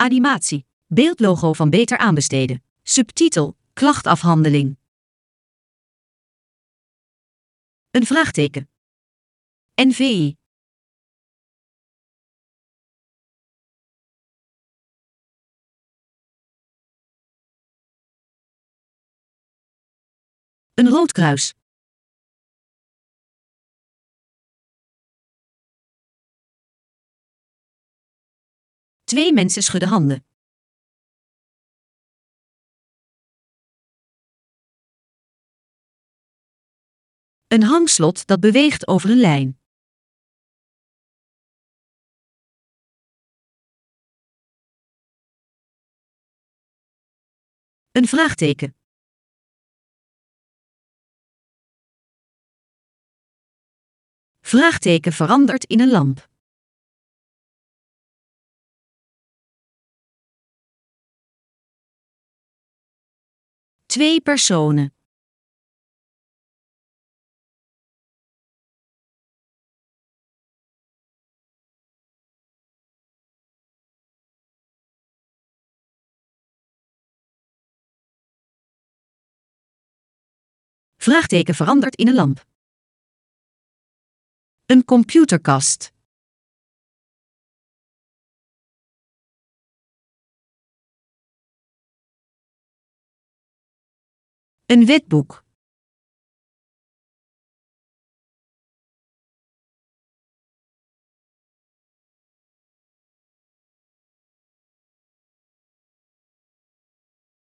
Animatie. Beeldlogo van Beter Aanbesteden. Subtitel. Klachtafhandeling. Een vraagteken. NVI. Een rood kruis. Twee mensen schudden handen. Een hangslot dat beweegt over een lijn. Een vraagteken. Vraagteken verandert in een lamp. Twee personen. Vraagteken verandert in een lamp. Een computerkast. Een wetboek.